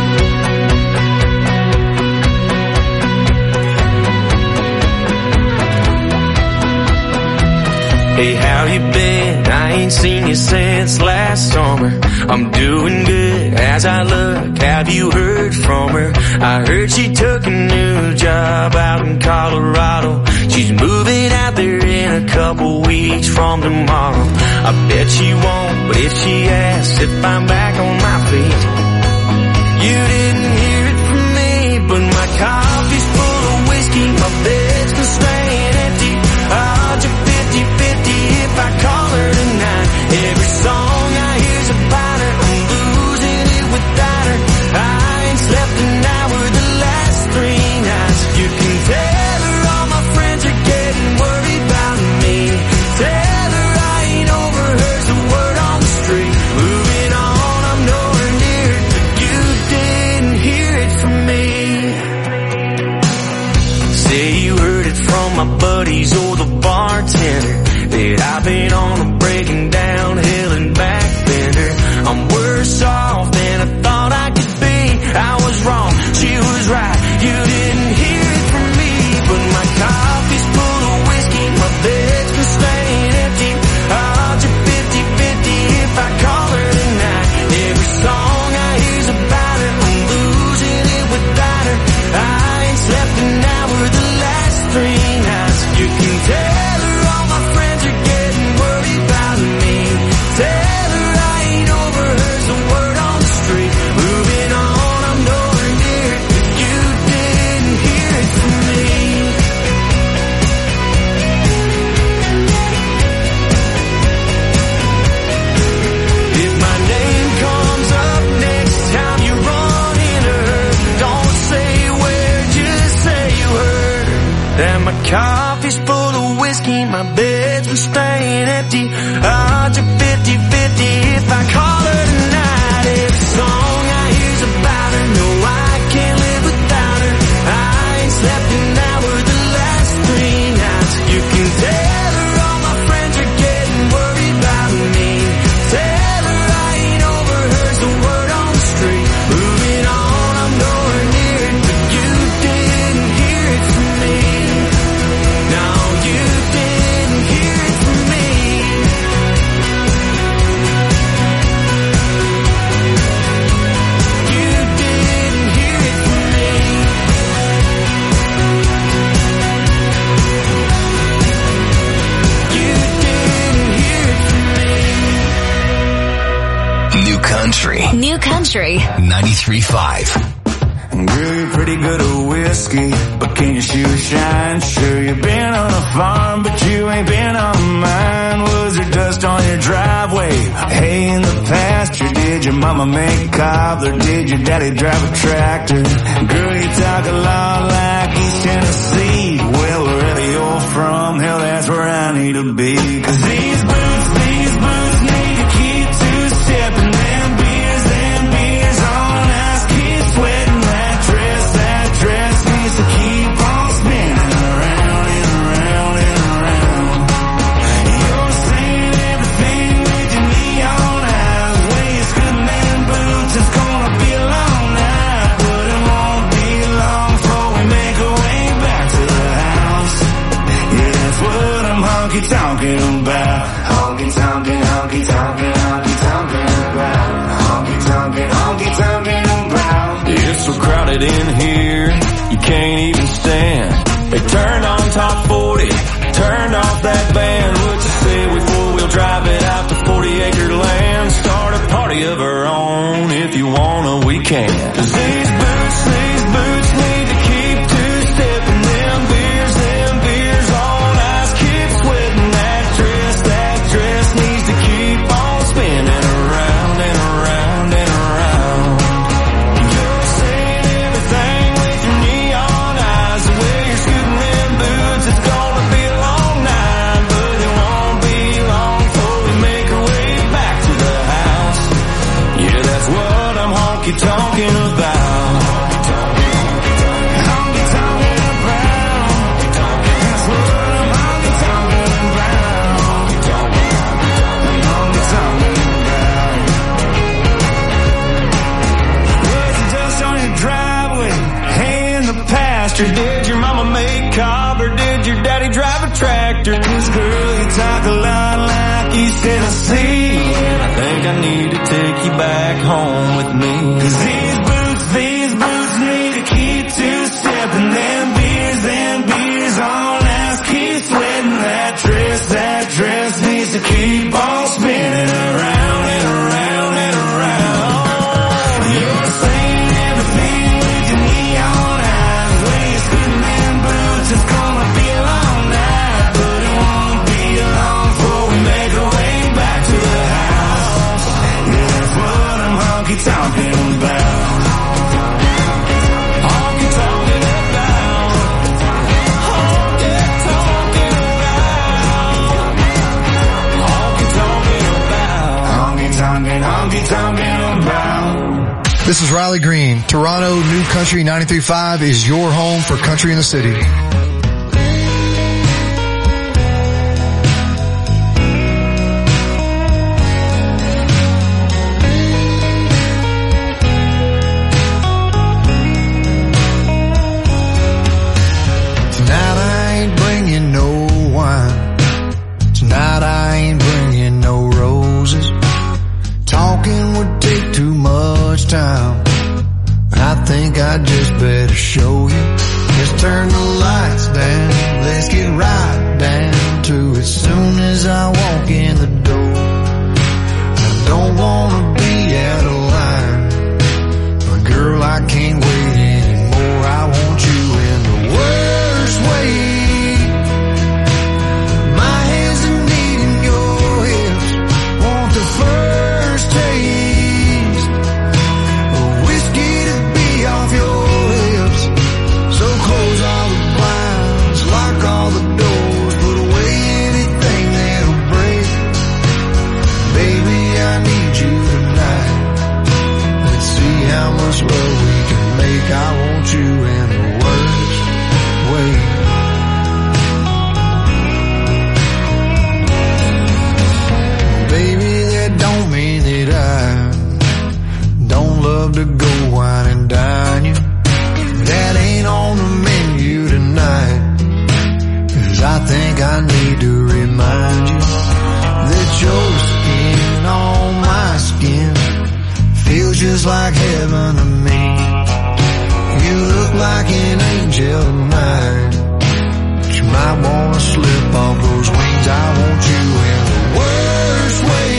Hey, how you been? I ain't seen you since last summer. I'm doing good as I look. Have you heard from her? I heard she took a new job out in Colorado. She's moving out there in a couple weeks from tomorrow. I bet she won't, but if she asks if I'm back on my feet, you didn't hear it from me, but my coffee's full of whiskey, my bed's been staying empty. Odds are 50-50 if I call her tonight. Every song I hear's about her, I'm losing it without her. I ain't slept an hour the last 3 nights. You can tell her all my friends are getting worried about me. Tell her I ain't over her's a word on the street. Moving on, I'm nowhere near it, but you didn't hear it from me. Say you heard it from my buddies or the bartender that I've been on a breaking down hill and back bender. I'm worse off than I thought I could be. I was wrong, she was right. You didn't hear it from me, but my coffee's full of whiskey, my bed's been staying empty. Odds are 50-50 if I call her tonight. Every song I hear's about her, I'm losing it without her. I ain't slept an hour the last 3 nights. You can tell her all my friends are getting worried about me. Tell her I ain't over her's a word on the street. Moving on, I'm nowhere near it, but you didn't hear it from me. If my name comes up next time you run into her, don't say where, just say you heard her. That my coffee's full of whiskey, my bed's been staying empty. Odds are 50-50 if I call her tonight. Every song I hear's about her, no, I can't live without her. I ain't slept an hour the last 3 nights. You can tell her all my friends are getting worried about me. Tell her I ain't over her's a word on the street. Moving on, I'm nowhere near it, but you didn't hear it from me. No, you didn't hear it from me. You didn't hear it from me. You didn't hear it from me. New Country. New Country. 93.5. Girl, you're pretty good at whiskey, but can your shoes shine? Sure, you've been on a farm, but you ain't been on mine. Was there dust on your driveway? Hay in the pasture? Did your mama make cobbler? Did your daddy drive a tractor? Girl, you talk a lot like East Tennessee. Well, wherever you're from, hell, that's where I need to be. 'Cause these boots need to keep two-stepping. Them beers on ice keep sweating. That dress needs to keep on spinning around and around and around. You're saying everything with your neon eyes. Waist good man boots, it's gonna be a long night, but it won't be long before we make our way back to the house. Yeah, that's what I'm honky-tonking about. Honky-tonking, honky-tonking, honky-tonking about. Honky-tonking, honky-tonking about. It's so crowded in here, you can't even stand. They turned on top 40, turned off that band. What you say we four-wheel drive it out to 48 faster? Did your mama make cob or did your daddy drive a tractor? 'Cause girl, you talk a lot like East Tennessee, and I think I need to take you back home with me. 'Cause these boots need to keep two-stepping. Them beers on last, keep sweating. That dress needs to keep on spinning around and around and around. You're saying everything with your neon eyes. When you're scooting them boots, it's gonna be a long night, but it won't be long before we make our way back to the house. Yeah, that's what I'm honky-tonking about. This is Riley Green. Toronto New Country 93.5 is your home for country in the city. Tonight I ain't bringing no wine. Tonight I ain't bringing no roses. Talking would take too much time. I think I just better show you. Let's turn the lights down. Let's get right down to it. Soon as I walk in the door, I don't wanna be out of line, but girl, I can't wait anymore. I want you in the worst way. My hands are needing your hips. Want the first taste of whiskey to be off your lips. So close all the blinds, lock all the doors, put away anything that'll break. Baby, I need you tonight. Let's see how much love we can make. I want you in the worst way. Baby, that don't mean that I don't love to go wine and dine you. That ain't on the menu tonight. 'Cause I think I need to remind you that your skin on my skin feels just like heaven to me. You look like an angel tonight, but you might wanna slip off those wings. I want you in the worst way.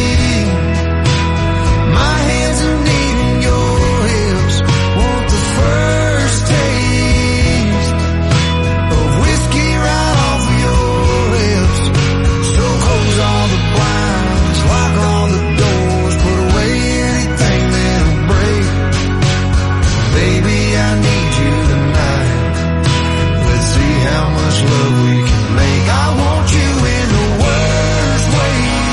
My hands are needing your hips. Want the first taste of whiskey right off of your lips. So close all the blinds, lock all the doors, put away anything that'll break. Baby, I need you tonight. Let's see how much love we can make. I want you in the worst way.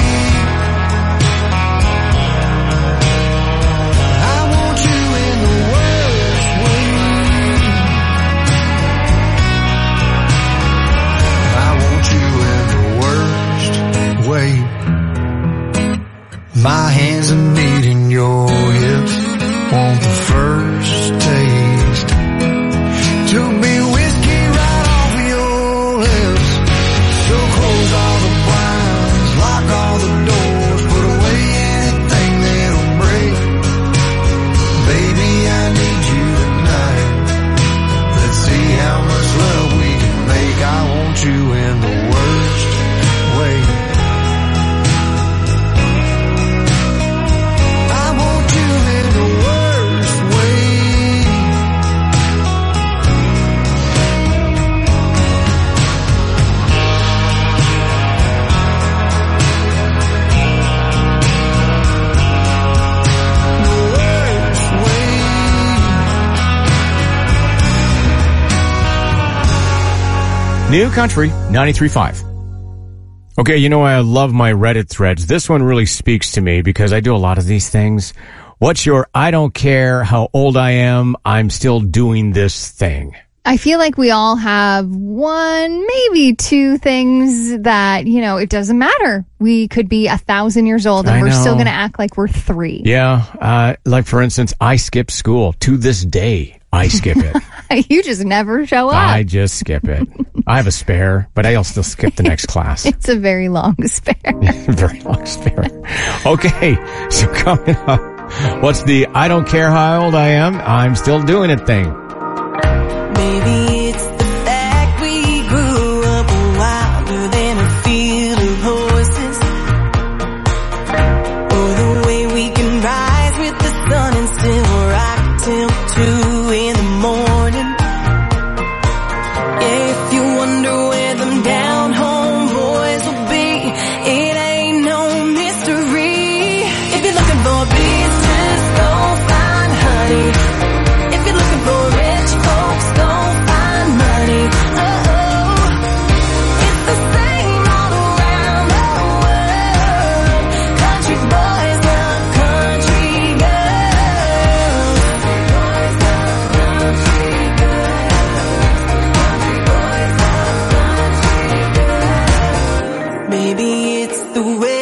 I want you in the worst way. I want you in the worst way. My hands are needing your hips. Want the first taste to be whiskey right off of your lips. So close all the blinds, lock all the doors, put away anything that'll break. Baby, I need you tonight. Let's see how much love we can make. I want you in the worst way. I want you in the worst way. New Country 93.5. Okay, you know, I love my Reddit threads. This one really speaks to me because I do a lot of these things. What's your I don't care how old I am, I'm still doing this thing? I feel like we all have one, maybe two things that, you know, it doesn't matter. We could be 1,000 years old and we're still going to act like we're 3. Yeah. Like, for instance, I skipped school to this day. I skip it. You just never show up. I just skip it. I have a spare, but I'll still skip the next class. It's a very long spare. Very long spare. Okay, so coming up, what's the I don't care how old I am, I'm still doing it thing. Maybe it's the fact we grew up wilder than a field of horses, or the way we can rise with the sun and still rock till 2 in the morning. Yeah, if you wonder where them down home boys will be, it ain't no mystery. If you're looking for business, go find honey. If you're looking for rich folks, go find money. Oh, it's the same all around the world. Country boys love country girls. Boys love country girls. Maybe it's the way